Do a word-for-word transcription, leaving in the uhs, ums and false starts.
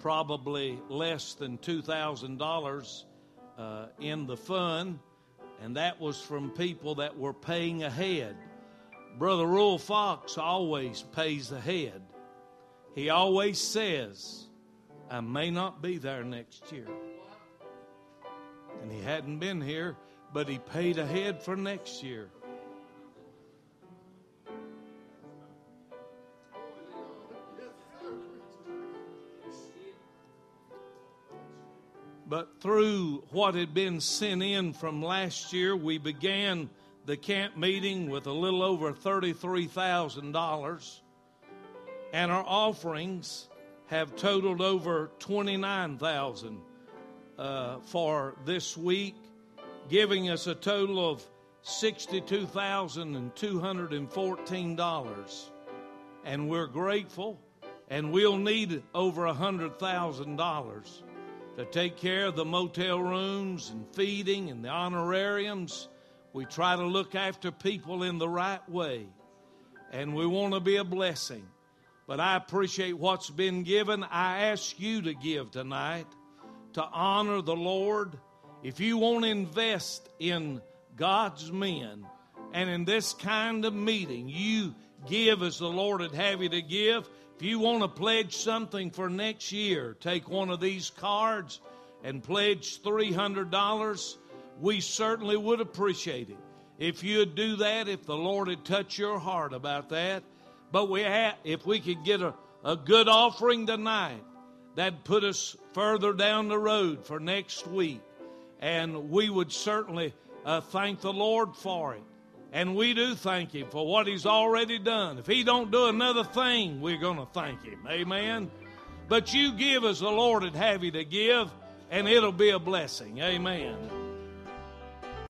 probably less than two thousand dollars uh, in the fund, and that was from people that were paying ahead. Brother Ruel Fox always pays ahead. He always says, I may not be there next year. And he hadn't been here, but he paid ahead for next year. But through what had been sent in from last year, we began the camp meeting with a little over thirty-three thousand dollars. And our offerings have totaled over twenty-nine thousand dollars uh, for this week, giving us a total of sixty-two thousand two hundred fourteen dollars. And we're grateful, and we'll need over one hundred thousand dollars to take care of the motel rooms and feeding and the honorariums. We try to look after people in the right way, and we want to be a blessing. But I appreciate what's been given. I ask you to give tonight to honor the Lord. If you want to invest in God's men and in this kind of meeting, you give as the Lord would have you to give. If you want to pledge something for next year, take one of these cards and pledge three hundred dollars. We certainly would appreciate it if you'd do that, if the Lord had touched your heart about that. But we have, if we could get a, a good offering tonight, that'd put us further down the road for next week. And we would certainly uh, thank the Lord for it. And we do thank Him for what He's already done. If He don't do another thing, we're going to thank Him. Amen. But you give as the Lord would have you to give, and it'll be a blessing. Amen.